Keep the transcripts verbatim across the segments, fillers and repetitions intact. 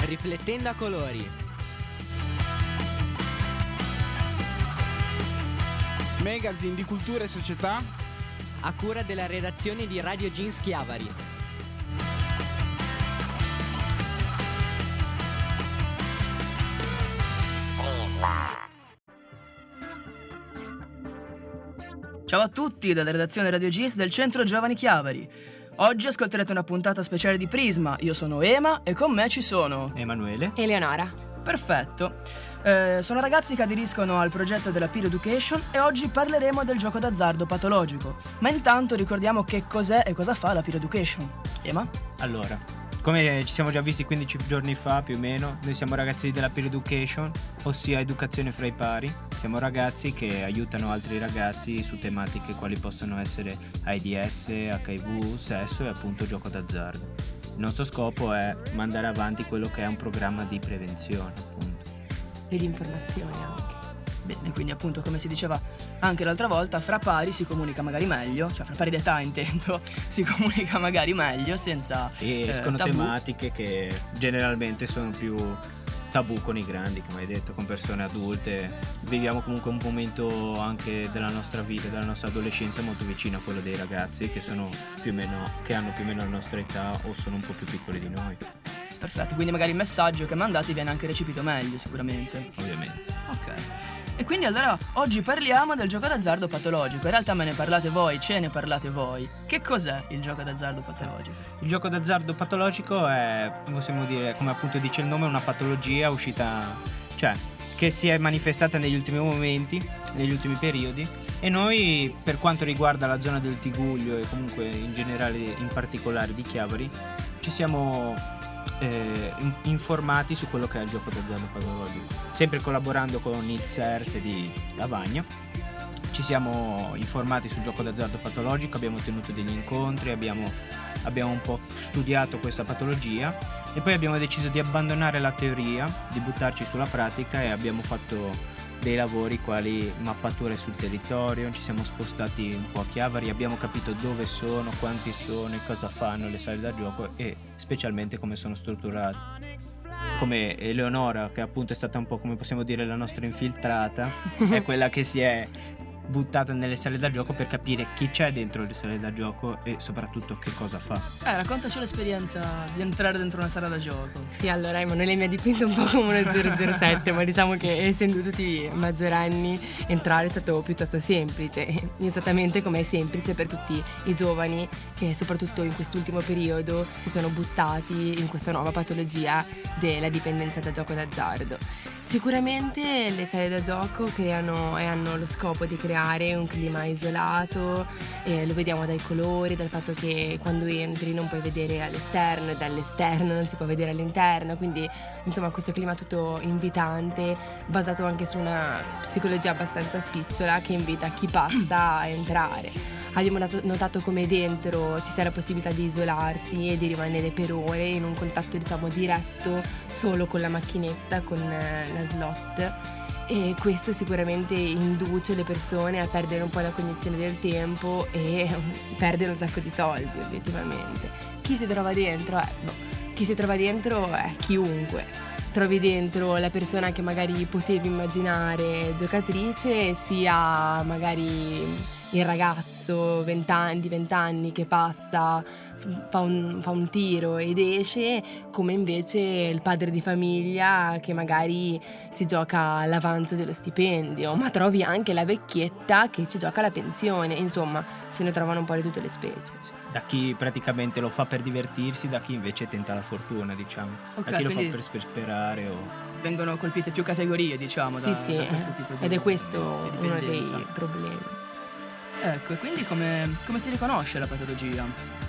Riflettendo a colori. Magazine di cultura e società A cura della redazione di Radio Jeans Chiavari. Ciao a tutti dalla redazione Radio Jeans del Centro Giovani Chiavari. Oggi ascolterete una puntata speciale di Prisma. Io sono Ema e con me ci sono Emanuele e Eleonora. Perfetto. Eh, sono ragazzi che aderiscono al progetto della Peer Education e oggi parleremo del gioco d'azzardo patologico. Ma intanto ricordiamo che cos'è e cosa fa la Peer Education. Ema? Allora, come ci siamo già visti quindici giorni fa più o meno, noi siamo ragazzi della Peer Education, ossia educazione fra i pari. Siamo ragazzi che aiutano altri ragazzi su tematiche quali possono essere AIDS, H I V, sesso e appunto gioco d'azzardo. Il nostro scopo è mandare avanti quello che è un programma di prevenzione, appunto. E di informazione anche. Bene, quindi appunto come si diceva anche l'altra volta, fra pari si comunica magari meglio, cioè fra pari d'età intendo, si comunica magari meglio senza Sì, eh, escono tabù. tematiche che generalmente sono più tabù con i grandi, come hai detto, con persone adulte. Viviamo comunque un momento anche della nostra vita, della nostra adolescenza molto vicino a quello dei ragazzi che sono più o meno, che hanno più o meno la nostra età o sono un po' più piccoli di noi. Perfetto, quindi magari il messaggio che mandate viene anche recepito meglio sicuramente. Ovviamente. Ok. E quindi allora oggi parliamo del gioco d'azzardo patologico. In realtà me ne parlate voi, ce ne parlate voi. Che cos'è il gioco d'azzardo patologico? Il gioco d'azzardo patologico è, possiamo dire, come appunto dice il nome, una patologia uscita, cioè che si è manifestata negli ultimi momenti, negli ultimi periodi. E noi, per quanto riguarda la zona del Tigullio e comunque in generale, in particolare di Chiavari, ci siamo eh, informati su quello che è il gioco d'azzardo patologico, sempre collaborando con il CERT di Lavagna. Ci siamo informati sul gioco d'azzardo patologico, abbiamo tenuto degli incontri, abbiamo, abbiamo un po' studiato questa patologia e poi abbiamo deciso di abbandonare la teoria, di buttarci sulla pratica e abbiamo fatto dei lavori quali mappature sul territorio. Ci siamo spostati un po' a Chiavari, abbiamo capito dove sono, quanti sono e cosa fanno le sale da gioco e specialmente come sono strutturate. Come Eleonora, che appunto è stata un po', come possiamo dire, la nostra infiltrata, è quella che si è buttata nelle sale da gioco per capire chi c'è dentro le sale da gioco e soprattutto che cosa fa. Eh, raccontaci l'esperienza di entrare dentro una sala da gioco. Sì, allora Emanuele mi ha dipinto un po' come uno zero zero sette, ma diciamo che essendo tutti maggiorenni entrare è stato piuttosto semplice, esattamente come è semplice per tutti i giovani che soprattutto in quest'ultimo periodo si sono buttati in questa nuova patologia della dipendenza da gioco d'azzardo. Sicuramente le sale da gioco creano e hanno lo scopo di creare un clima isolato, eh, lo vediamo dai colori, dal fatto che quando entri non puoi vedere all'esterno e dall'esterno non si può vedere all'interno, quindi insomma questo clima tutto invitante, basato anche su una psicologia abbastanza spicciola che invita chi passa a entrare. Abbiamo notato come dentro ci sia la possibilità di isolarsi e di rimanere per ore in un contatto diciamo diretto solo con la macchinetta, con la slot, e questo sicuramente induce le persone a perdere un po' la cognizione del tempo e perdere un sacco di soldi obiettivamente. Chi si trova dentro? Eh, no. Chi si trova dentro è chiunque. Trovi dentro la persona che magari potevi immaginare giocatrice, sia magari il ragazzo vent'anni, di vent'anni che passa, fa un, fa un tiro ed esce, come invece il padre di famiglia che magari si gioca l'avanzo dello stipendio, ma trovi anche la vecchietta che ci gioca la pensione, insomma se ne trovano un po' di tutte le specie. Da chi praticamente lo fa per divertirsi, da chi invece tenta la fortuna, diciamo. Okay, da chi lo fa quindi per sperare o... vengono colpite più categorie, diciamo, Sì, da, sì, da questo tipo di ed è questo di uno dei dipendenza. problemi. Ecco, e quindi come, come si riconosce la patologia?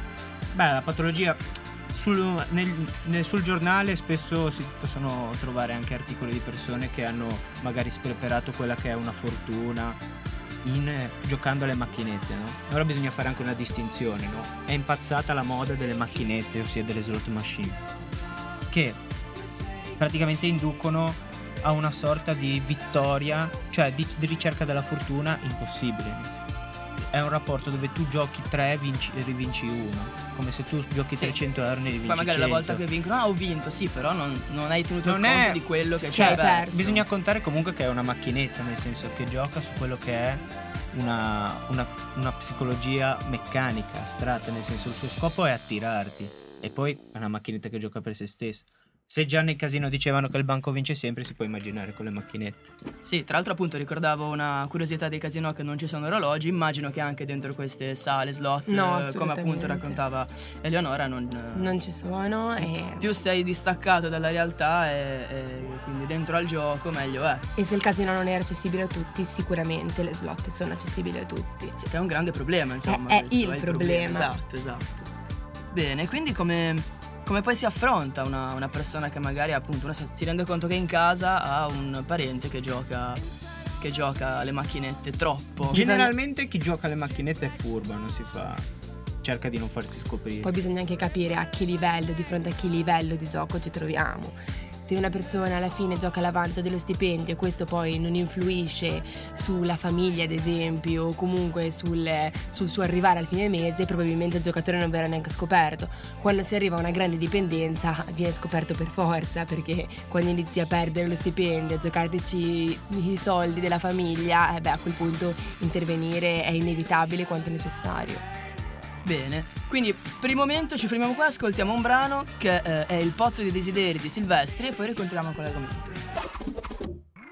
Beh, la patologia sul, nel, nel, sul giornale spesso si possono trovare anche articoli di persone che hanno magari sperperato quella che è una fortuna in, giocando alle macchinette, no? Allora bisogna fare anche una distinzione, no? È impazzata la moda delle macchinette, ossia delle slot machine, che praticamente inducono a una sorta di vittoria, cioè di, di ricerca della fortuna impossibile. è un rapporto dove tu giochi tre vinci, e rivinci uno. Come se tu giochi Sì. trecento euro e ne rivinci Poi magari cento. la volta che vincono, ah, ho vinto, sì, però non, non hai tenuto Non conto è- di quello sì, che che c'è hai perso. Bisogna contare comunque che è una macchinetta, nel senso che gioca su quello che è una, una, una psicologia meccanica, astratta, nel senso il suo scopo è attirarti, e poi è una macchinetta che gioca per se stessa. Se già nel casino dicevano che il banco vince sempre, si può immaginare con le macchinette. Sì, tra l'altro appunto ricordavo una curiosità dei casinò che non ci sono orologi, immagino che anche dentro queste sale slot, No, eh, come assolutamente. appunto raccontava Eleonora, non, Non ci sono e... più sei distaccato dalla realtà e, e quindi dentro al gioco meglio è. e se il casino non era accessibile a tutti, sicuramente le slot sono accessibili a tutti. Sì, che è un grande problema, insomma. È- è questo, il problema. Esatto, esatto. Bene, quindi come, come poi si affronta una, una persona che magari appunto una, si rende conto che in casa ha un parente che gioca che gioca alle macchinette troppo. Generalmente chi gioca alle macchinette è furba, non si fa, cerca di non farsi scoprire. Poi bisogna anche capire a che livello, di fronte a che livello di gioco ci troviamo. Se una persona alla fine gioca l'avanzo dello stipendio e questo poi non influisce sulla famiglia, ad esempio, o comunque sul, sul suo arrivare al fine mese, probabilmente il giocatore non verrà neanche scoperto. Quando si arriva a una grande dipendenza viene scoperto per forza, perché quando inizi a perdere lo stipendio, a giocartici i soldi della famiglia, eh beh, a quel punto intervenire è inevitabile quanto necessario. Bene, quindi per il momento ci fermiamo qua, ascoltiamo un brano che eh, è Il Pozzo dei Desideri di Silvestri e poi ricontriamo con l'argomento.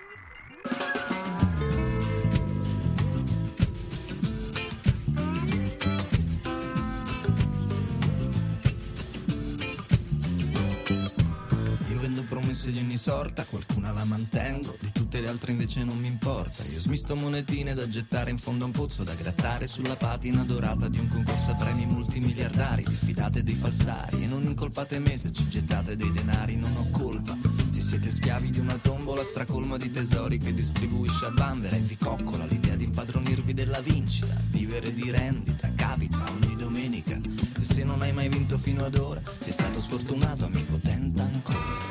Io vendo promesse di ogni sorta, qualcuna la mantengo, di tutte le altre invece non mi importa. Io smisto monetine da gettare in fondo a un pozzo, da grattare sulla patina dorata di un concorso a premi multimiliardari. Diffidate dei falsari e non incolpate me se ci gettate dei denari, non ho colpa. Se siete schiavi di una tombola stracolma di tesori che distribuisce a vanvera e vi coccola l'idea di impadronirvi della vincita. Vivere di rendita capita ogni domenica. Se non hai mai vinto fino ad ora, sei stato sfortunato amico, tenta ancora.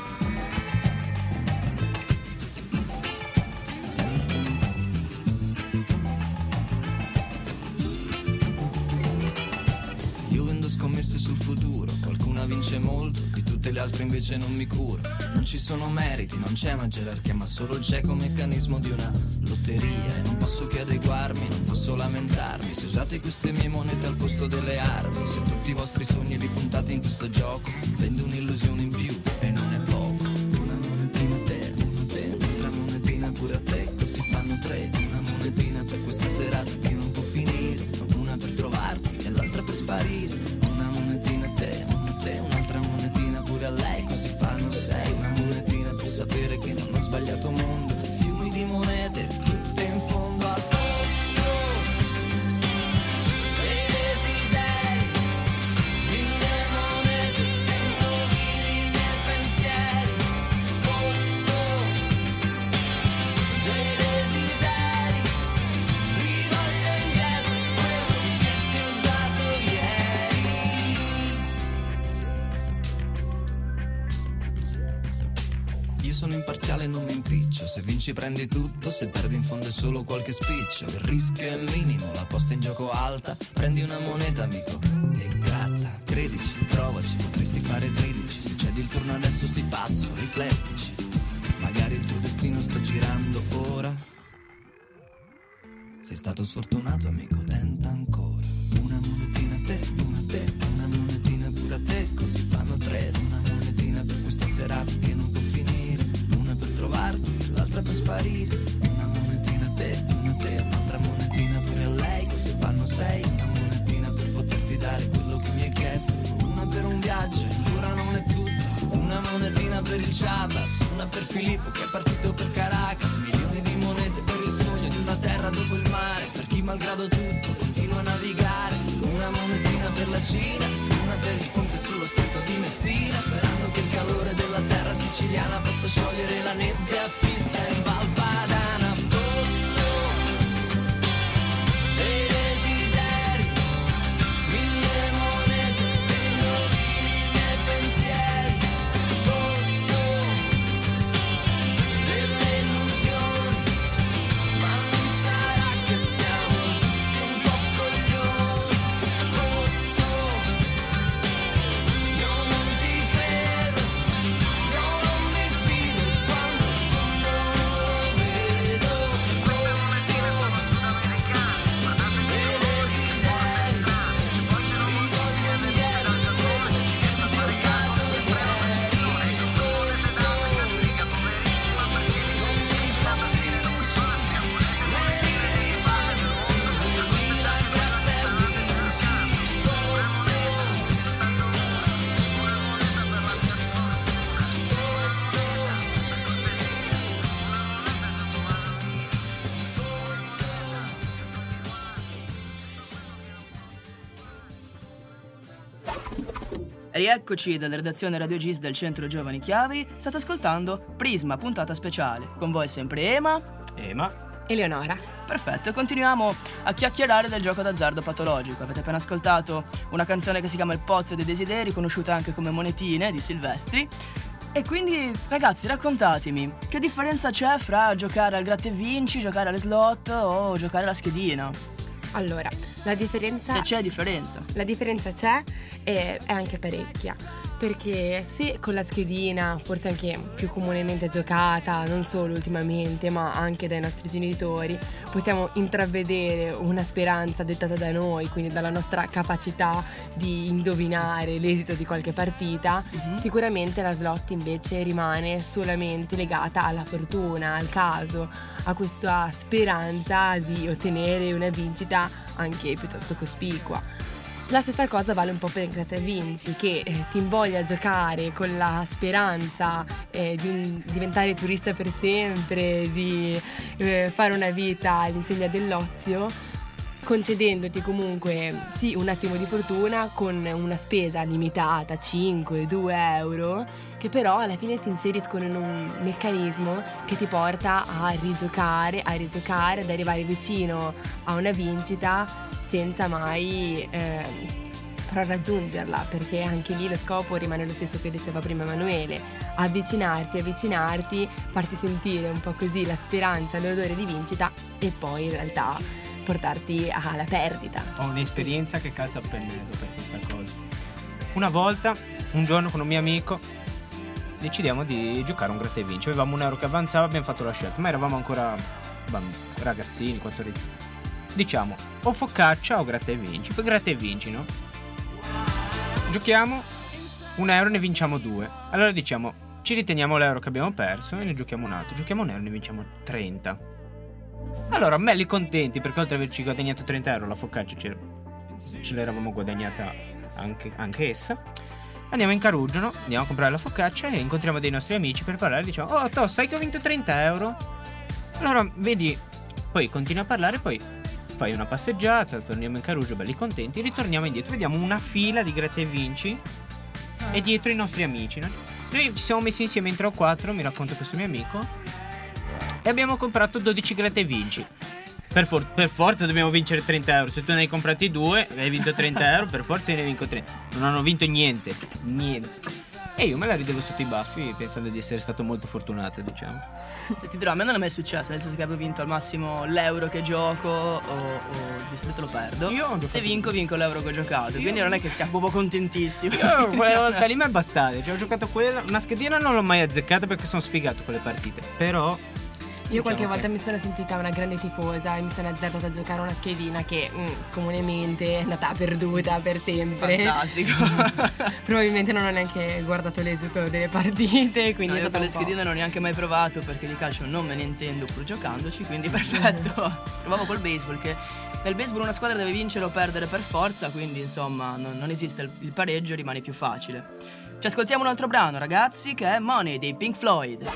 Io vendo scommesse sul futuro, qualcuna vince molto, di tutte le altre invece non mi curo. Non ci sono meriti, non c'è una gerarchia, ma solo il cieco meccanismo di una lotteria. E non posso che adeguarmi, non posso lamentarmi, se usate queste mie monete al posto delle armi. Se tutti i vostri sogni li puntate in questo gioco, vendo un'illusione in più e non è poco. Una monetina a te, una a te, un'altra monetina pure a te, così fanno tre. Una monetina per questa serata che non può finire, una per trovarti e l'altra per sparire. Una monetina a te, una a te, un'altra monetina pure a lei, così fanno sei. Una monetina per sapere che non ho sbagliato mondo. Fiumi di monete, tutte in fondo al pozzo dei desideri. Mille monete, se indovini i miei pensieri. Pozzo dei desideri, rivoglio indietro quello che ti ho dato ieri. Io sono imparziale e non mi impiccio, se vinci prendi tutto, se perdi in fondo è solo qualche spiccio. Il rischio è minimo, la posta in gioco alta, prendi una moneta amico e gratta. Credici, provaci, potresti fare tredici, se cedi il turno adesso sei pazzo, riflettici. Magari il tuo destino sta girando ora. Sei stato sfortunato amico, tenta ancora. Una monetina a te, una a te, una monetina pure a te, così fanno tre. Una monetina per questa serata che non può finire, una per trovarti, l'altra per sparire. Una monetina a te, una a te, un'altra monetina pure a lei, così fanno sei. Una monetina per poterti dare quello che mi hai chiesto, una per un viaggio, ancora non è tutto. Una monetina per il Chavas, una per Filippo che è partito per Caracas. Milioni di monete per il sogno di una terra dopo il mare, per chi malgrado tutto continua a navigare. Una monetina per la Cina, una per il ponte sullo stretto di Messina, sperando che il calore della terra siciliana possa sciogliere la nebbia fissa in Val Padana. Pozzo dei desideri, mille monete, se indovini i miei pensieri. Pozzo delle illusioni, ma non sarà che siamo tutti un po' Rieccoci dalla redazione Radio Gis del Centro Giovani Chiavari. State ascoltando Prisma, puntata speciale. Con voi sempre Ema. Ema. Eleonora. Perfetto, e continuiamo a chiacchierare del gioco d'azzardo patologico. Avete appena ascoltato una canzone che si chiama Il Pozzo dei Desideri, conosciuta anche come Monetine di Silvestri. E quindi, ragazzi, raccontatemi, che differenza c'è fra giocare al gratta e vinci, giocare alle slot o giocare alla schedina? Allora, la differenza... Se c'è differenza. La differenza c'è e è anche parecchia, perché se con la schedina, forse anche più comunemente giocata, non solo ultimamente, ma anche dai nostri genitori, possiamo intravedere una speranza dettata da noi, quindi dalla nostra capacità di indovinare l'esito di qualche partita, mm-hmm. Sicuramente la slot invece rimane solamente legata alla fortuna, al caso, a questa speranza di ottenere una vincita anche piuttosto cospicua. La stessa cosa vale un po' per il gratta e vinci, che eh, ti invoglia a giocare con la speranza eh, di un, diventare turista per sempre, di eh, fare una vita all'insegna dell'ozio, concedendoti comunque sì un attimo di fortuna con una spesa limitata, cinque due euro, che però alla fine ti inseriscono in un meccanismo che ti porta a rigiocare, a rigiocare, ad arrivare vicino a una vincita senza mai eh, però raggiungerla, perché anche lì lo scopo rimane lo stesso che diceva prima Emanuele: avvicinarti, avvicinarti, farti sentire un po' così la speranza, l'odore di vincita e poi in realtà portarti alla perdita. Ho un'esperienza che calza a pennello per questa cosa. Una volta, un giorno con un mio amico, decidiamo di giocare un gratta e vinci. Avevamo un euro che avanzava, abbiamo fatto la scelta, ma eravamo ancora bambini, ragazzini, quattordici. Diciamo, o focaccia o gratta e vinci. Poi gratta e vinci, no? Giochiamo un euro e ne vinciamo due. Allora diciamo, ci riteniamo l'euro che abbiamo perso e ne giochiamo un altro. Giochiamo un euro e ne vinciamo trenta. Allora, belli contenti, perché oltre ad averci guadagnato trenta euro, la focaccia ce, ce l'eravamo guadagnata anche, anche essa. Andiamo in Carugio, no? Andiamo a comprare la focaccia e incontriamo dei nostri amici per parlare. Diciamo, oh, to, sai che ho vinto trenta euro? Allora, vedi, poi continua a parlare, poi fai una passeggiata, torniamo in Carugio belli contenti, ritorniamo indietro, vediamo una fila di gratta e vinci e dietro i nostri amici, no? Noi ci siamo messi insieme in tre o quattro, mi racconta questo mio amico, e abbiamo comprato dodici gratta e vinci. Per, for- per forza dobbiamo vincere trenta euro. Se tu ne hai comprati due e hai vinto trenta euro, per forza io ne vinco trenta. Non hanno vinto niente, niente. E io me la ridevo sotto i baffi pensando di essere stato molto fortunato, diciamo. Se ti dirò, a me non è mai successo, nel senso che avevo vinto al massimo l'euro che gioco o, o di solito lo perdo. Io Se vinco, vinco l'euro che ho giocato, io... quindi non è che sia proprio contentissimo. Io quella volta lì mi è bastato, cioè ho giocato quella, una schedina non l'ho mai azzeccata perché sono sfigato con le partite, però... Io qualche diciamo volta che... mi sono sentita una grande tifosa e mi sono azzardata a giocare una schedina che mm, comunemente è andata perduta per sempre. Fantastico. Probabilmente non ho neanche guardato l'esito delle partite, quindi no, io è per le un po'... schedine non ho neanche mai provato, perché di calcio non me ne intendo pur giocandoci, quindi perfetto. Provavo col baseball, che nel baseball una squadra deve vincere o perdere per forza, quindi insomma non, non esiste il, il pareggio, rimane più facile. Ci ascoltiamo un altro brano, ragazzi, che è Money dei Pink Floyd.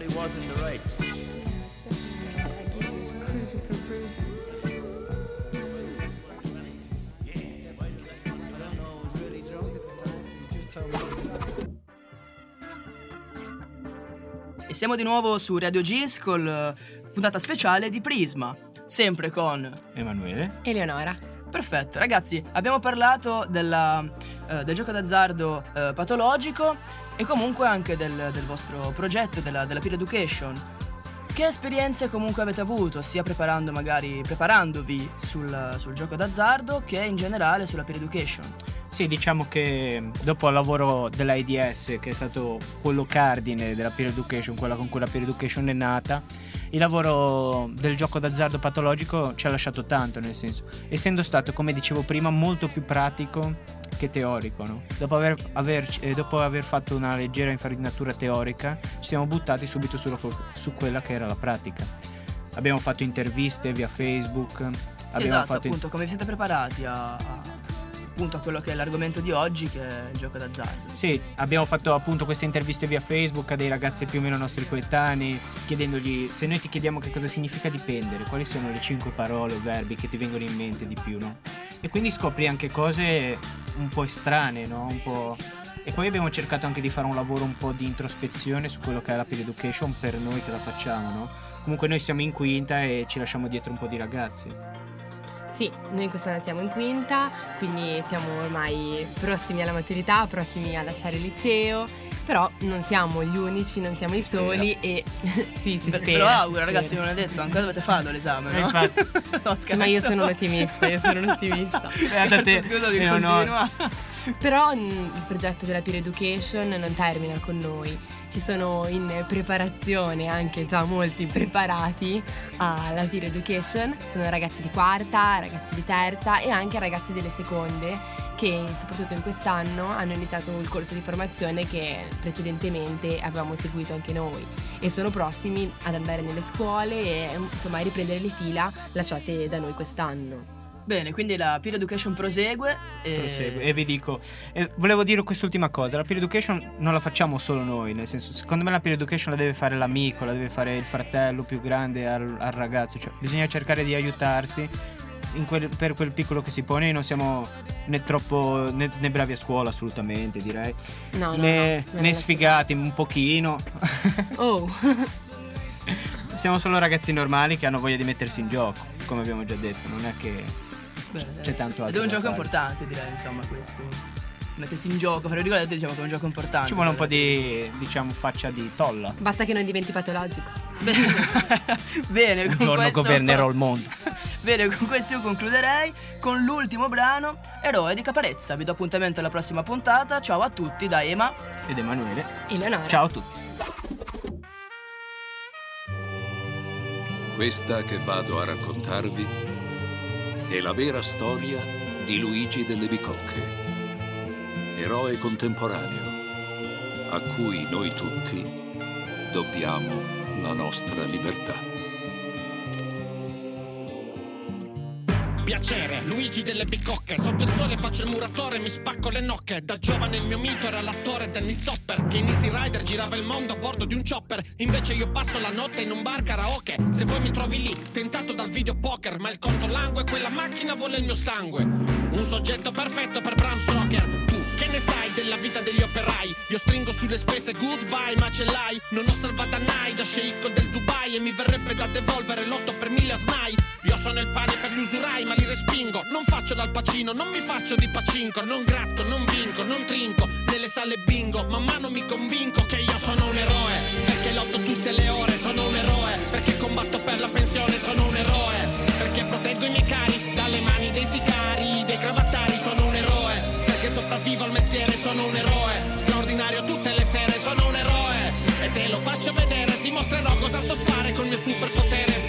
probably was in the right. E siamo di nuovo su Radio Jeans con la puntata speciale di Prisma, sempre con Emanuele. Eleonora. Perfetto, ragazzi, abbiamo parlato della, eh, del gioco d'azzardo eh, patologico e comunque anche del, del vostro progetto, della, della peer education. Che esperienze comunque avete avuto, sia preparando magari preparandovi sul, sul gioco d'azzardo che in generale sulla peer education? Sì, diciamo che dopo il lavoro dell'AIDS, che è stato quello cardine della peer education, quella con cui la peer education è nata, il lavoro del gioco d'azzardo patologico ci ha lasciato tanto, nel senso, essendo stato, come dicevo prima, molto più pratico che teorico, no? Dopo aver, aver, eh, dopo aver fatto una leggera infarinatura teorica, ci siamo buttati subito su, su quella che era la pratica. Abbiamo fatto interviste via Facebook. Sì, abbiamo esatto, fatto appunto, come vi siete preparati a... a... appunto a quello che è l'argomento di oggi, che è il gioco d'azzardo. Sì, abbiamo fatto appunto queste interviste via Facebook a dei ragazzi più o meno nostri coetanei, chiedendogli: se noi ti chiediamo che cosa significa dipendere, quali sono le cinque parole o verbi che ti vengono in mente di più, no? E quindi scopri anche cose un po' strane, no? Un po'... E poi abbiamo cercato anche di fare un lavoro un po' di introspezione su quello che è la peer education per noi che la facciamo, no? Comunque noi siamo in quinta e ci lasciamo dietro un po' di ragazzi. Sì, noi quest'anno siamo in quinta, quindi siamo ormai prossimi alla maturità, prossimi a lasciare il liceo, però non siamo gli unici, non siamo Si i soli e sì, si Ve spera. lo auguro, si ragazzi, spera. non è detto, ancora dovete farlo l'esame, no? Infatti. No, Sì, ma io sono un ottimista, io sono un ottimista. Beata te, Scusa, mi eh, no. continua. Però mh, il progetto della peer education non termina con noi. Ci sono in preparazione anche già molti preparati alla peer education. Sono ragazzi di quarta, ragazzi di terza e anche ragazzi delle seconde che soprattutto in quest'anno hanno iniziato il corso di formazione che precedentemente avevamo seguito anche noi e sono prossimi ad andare nelle scuole e insomma a riprendere le fila lasciate da noi quest'anno. Bene, quindi la peer education prosegue e... Prosegue. E vi dico, eh, volevo dire quest'ultima cosa: la peer education non la facciamo solo noi, nel senso, secondo me la peer education la deve fare l'amico, la deve fare il fratello più grande al, al ragazzo, cioè bisogna cercare di aiutarsi in quel, per quel piccolo che si pone. Noi non siamo né troppo né, né bravi a scuola, assolutamente, direi, No, no, né, no, né sfigati un pochino. Oh. Siamo solo ragazzi normali che hanno voglia di mettersi in gioco, come abbiamo già detto, non è che Bene, c'è tanto altro. ed è un da gioco fare. importante, direi, insomma, questo. Mettersi in gioco, fra virgolette, diciamo che è un gioco importante. Ci vuole un po' di, diciamo, faccia di tolla. Basta che non diventi patologico. Bene, Un con giorno questo... governerò il mondo. Bene, con questo io concluderei con l'ultimo brano, Eroe di Caparezza. Vi do appuntamento alla prossima puntata. Ciao a tutti da Ema Ed Emanuele. Eleonora. Ciao a tutti. Questa che vado a raccontarvi è la vera storia di Luigi delle Bicocche, eroe contemporaneo a cui noi tutti dobbiamo la nostra libertà. Piacere, Luigi delle Bicocche. Sotto il sole faccio il muratore, mi spacco le nocche. Da giovane il mio mito era l'attore Dennis Hopper, che in Easy Rider girava il mondo a bordo di un chopper. Invece io passo la notte in un bar karaoke. Se vuoi mi trovi lì, tentato dal videopoker, ma il conto langue, quella macchina vuole il mio sangue. Un soggetto perfetto per Bram Stoker. Tu che ne sai della vita degli operai? Io stringo sulle spese goodbye, ma ce l'hai. Non ho salvadanai da sceicco del Dubai e mi verrebbe da devolvere l'otto per mille a Snai. Io sono il pane per gli usurai, ma li respingo. Non faccio dal pacino, non mi faccio di pacinco. Non gratto, non vinco, non trinco nelle sale bingo. Man mano mi convinco che io sono un eroe, perché lotto tutte le ore. Sono un eroe, perché combatto per la pensione. Sono un eroe, perché proteggo i miei cari dalle mani dei sicari, dei cravattari. Sono un eroe, perché sopravvivo al mestiere. Sono un eroe, straordinario tutte le sere. Sono un eroe, e te lo faccio vedere. Ti mostrerò cosa so fare col mio superpotere.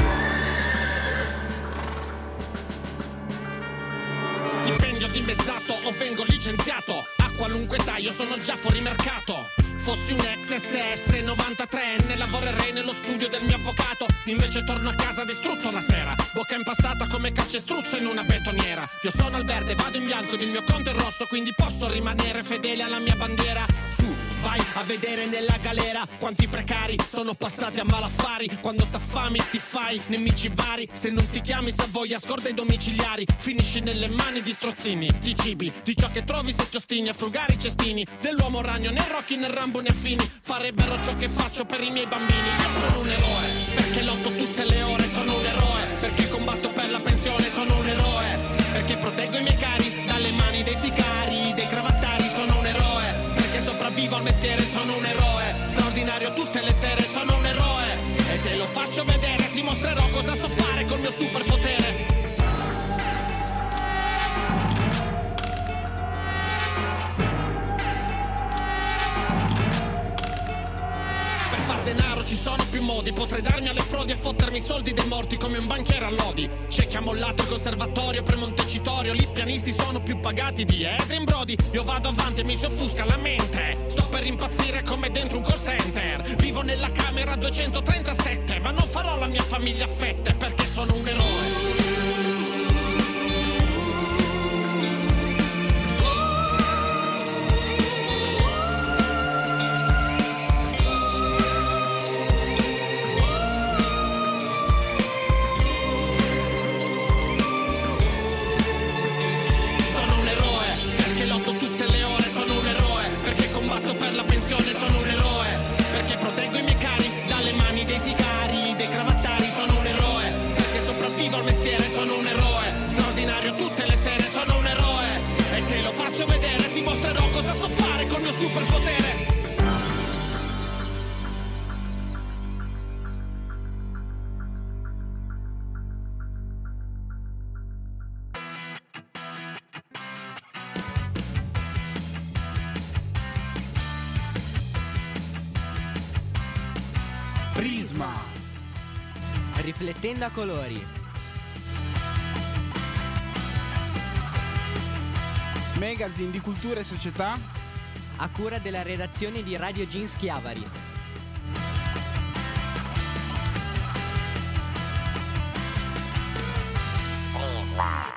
Stipendio dimezzato o vengo licenziato a qualunque età, io sono già fuori mercato. Fossi un ex S S novantatrenne, lavorerei nello studio del mio avvocato. Invece torno a casa distrutto la sera, bocca impastata come calcestruzzo in una betoniera. Io sono al verde, vado in bianco ed il mio conto è rosso, quindi posso rimanere fedele alla mia bandiera. Su, vai a vedere nella galera quanti precari sono passati a malaffari. Quando t'affami ti fai nemici vari, se non ti chiami se voglia scorda i domiciliari. Finisci nelle mani di strozzini, di cibi, di ciò che trovi se ti ostini a frugare i cestini. Dell'uomo ragno né Rocky né Rambo né affini farebbero ciò che faccio per i miei bambini. Io sono un eroe perché lotto tutte le ore, sono un eroe perché combatto per la pensione, sono un eroe perché proteggo i miei cari dalle mani dei sicari, dei cravattari. Sono un eroe perché sopravvivo al mestiere, sono un eroe straordinario tutte le sere, sono un eroe e te lo faccio vedere, ti mostrerò cosa so fare col mio superpotere. Denaro ci sono più modi, potrei darmi alle frodi e fottermi i soldi dei morti come un banchiere a lodi. C'è chi ha mollato il conservatorio per Montecitorio, lì pianisti sono più pagati di Adrien Brody. Io vado avanti e mi si offusca la mente, sto per impazzire come dentro un call center. Vivo nella camera duecentotrentasette, ma non farò la mia famiglia a fette perché sono un eroe. Sono un eroe perché proteggo i miei cari dalle mani dei sicari, dei cravattari. Sono un eroe perché sopravvivo al mestiere, sono un eroe straordinario tutte le sere, sono un eroe e te lo faccio vedere, ti mostrerò cosa so fare col mio superpotere. Prisma, riflettendo a colori. Magazine di cultura e società A cura della redazione di Radio Jeans Chiavari. Prisma.